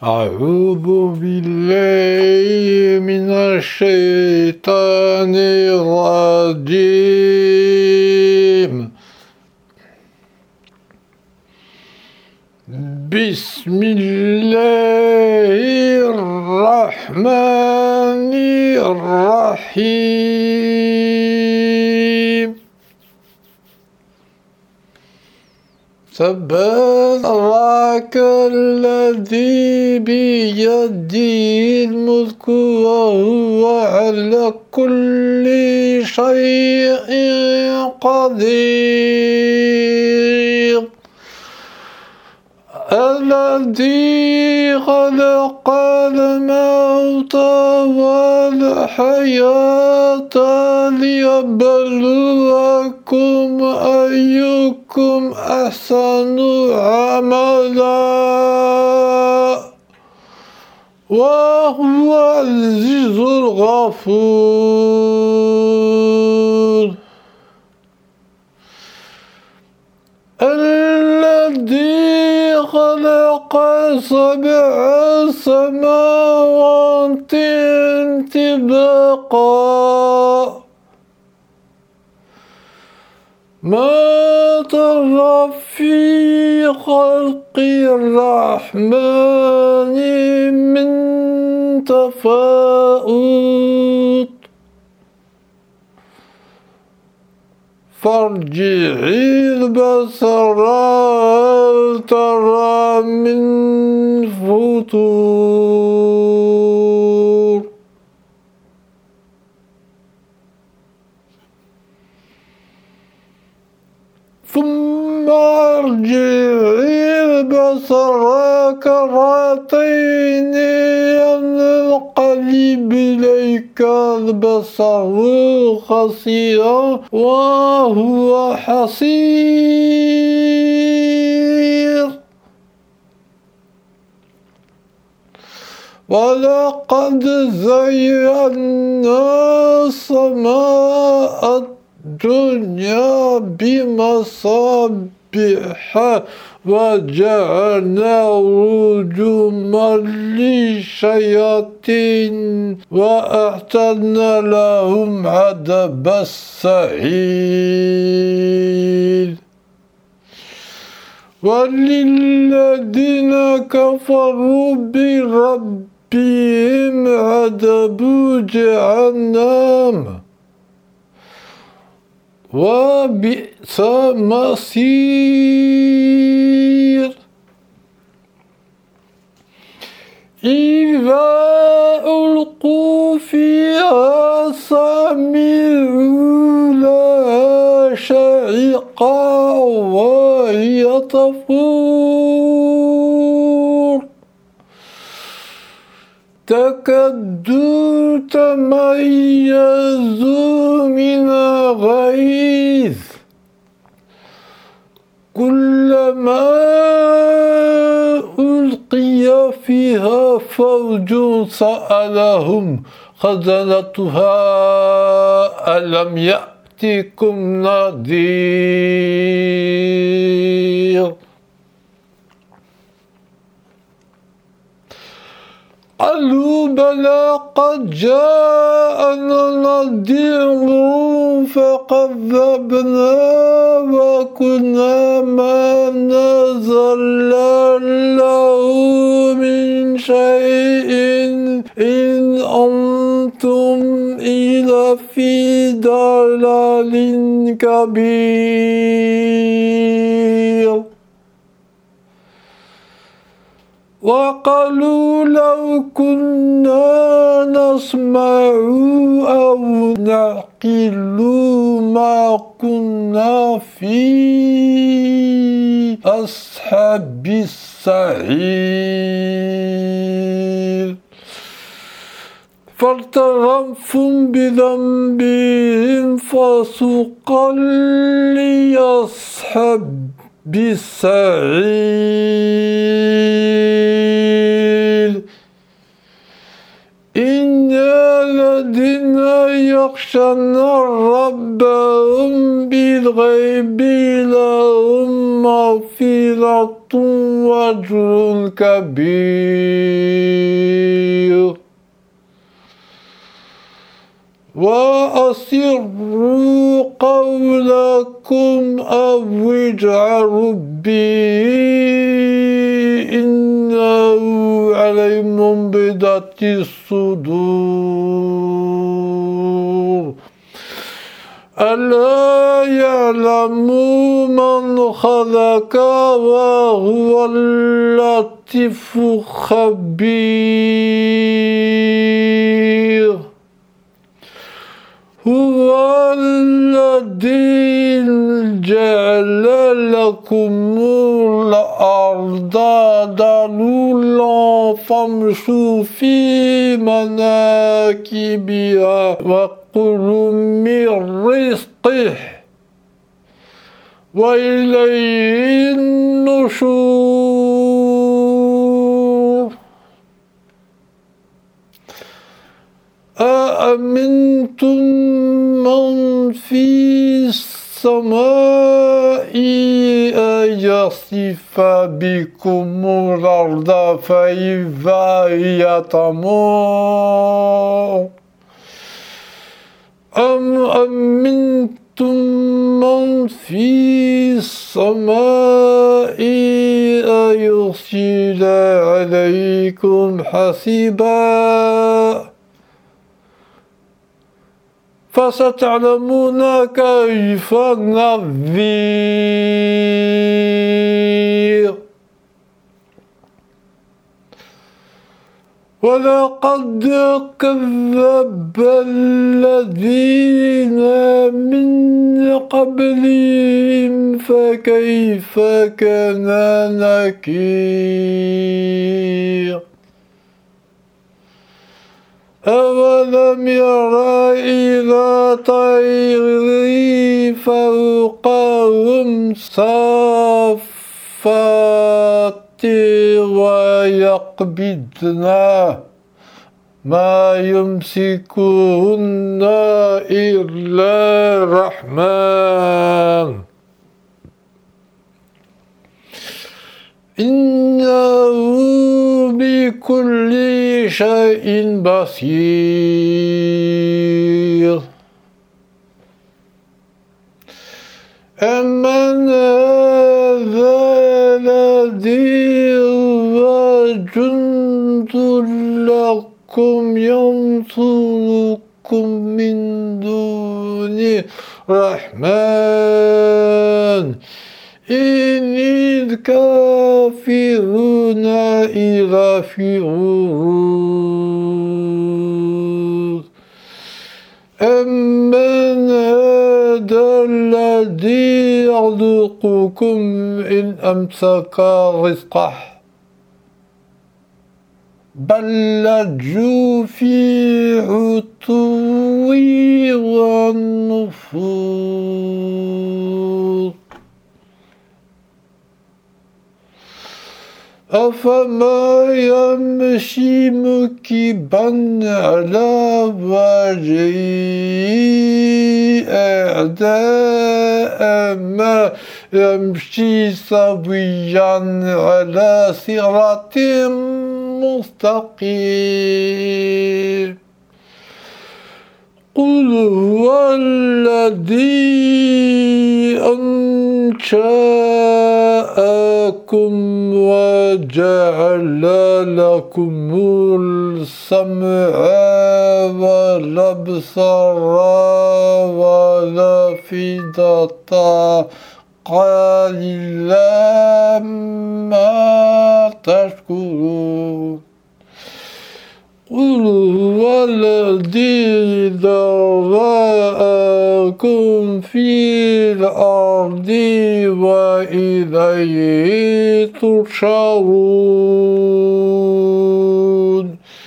أعوذ بالله من الشيطان الرجيم. بسم الله الرحمن الرحيم. تبارك الذي بيده الملك وهو على كل شيء قدير. الذي خلق الموت والحياة ليبلوكم أيكم أحسن عملا وهو العزيز الغفور. الذي خلق 7 سماوات طباقا ما ترى في خلق الرحمن من تفاؤت فارجعي البصر هل ترى من فطور. ثم ارجعي البصر كرتين ينقلب إليك البصر خاسئا وهو حسير. ولقد زينا السماء الدنيا بمصابيح وجعلناه رجوما للشياطين وأعتدنا لهم عذاب السعير. وللذين كفروا بربهم عذاب جهنم وبئس المصير. إذا ألقوا فيها سمعوا لها شهيقا وهي تفور تكاد تميز من الغيظ كلما ألقي فيها فوج سألهم خزنتها ألم يأتكم نذير. قالوا بلى قد جاءنا نذير فكذبنا وكنا ما نزل له من شيء إن أنتم إلا في ضلال كبير. وقالوا لو كنا نسمع أو نعقل ما كنا في أصحاب السعير. فاعترفوا بذنبهم فسوقا لأصحاب السعير. إن الذين يخشون ربهم بالغيب لهم مغفرة وأجر كبير وأسروا قولكم أو اجهروا به إنه عليم بذات الصدور ألا يعلم من خلق وهو اللطيف الخبير هو الذي جعل لكم الأرض ذلولا فامشوا في مناكبها وكلوا من رزقه وإليه النشور أأمنتم من في السماء أن يخسف بكم الأرض فإذا هي تمور أم أمنتم من في السماء أن يرسل عليكم حسيبا فستعلمون كيف نذير ولقد كذب الذين من قبلهم فكيف كان نكير أولم يرى إلى طير فوقهم صافات ويقبضن ما يمسكهن إلا الرحمن إنه بكل شيء بصير أمن هذا الذي هو جند لكم ينصركم من دون الرحمن إن الكافرون إلا في غرور أمن هذا الذي يرزقكم إن أمسك رزقه بل لجوا في عتو ونفور أفما يمشي مكبا على وجهه أعداء ما يمشي سويا على صراط مستقيم قل هو الذي أنشأكم وجعل لكم السمع والأبصار والأفئدة قليلا ما تشكرون قل هو الذي ذرأكم في الأرض وإليه تحشرون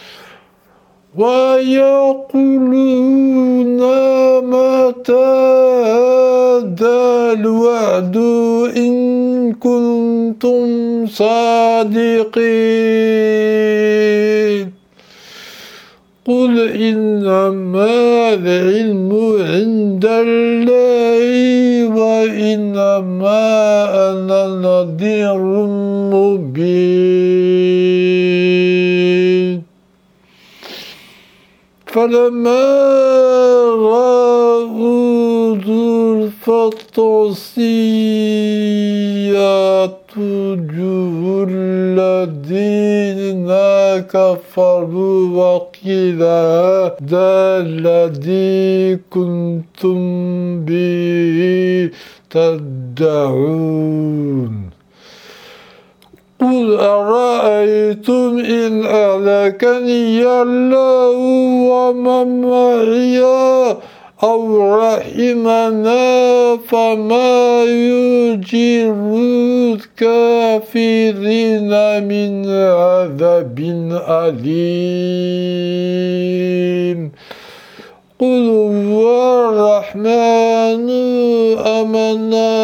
ويقولون متى هذا الوعد إن كنتم صادقين قل إنما العلم عند الله وإنما أنا نذير مبين فلما رأوا زلفة سيئت وجوه الذين كفروا وقيل هذا الذي كنتم به تدعون قل أرأيتم إن أهلكني الله ومن معي أو رحمنا فما يجير الكافرين من عذاب أليم قل هو الرحمن آمنا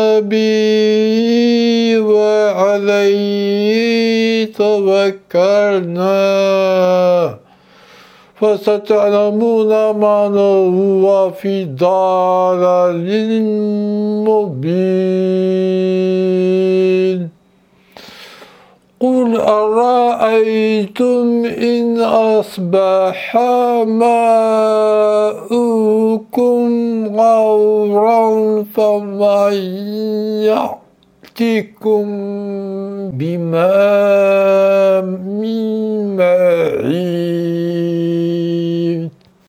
به وعليه توكلنا فستعلمون من هو في ضلال مبين قل أرأيتم إن أصبح ماؤكم غورا فمن يأتكم بماء معين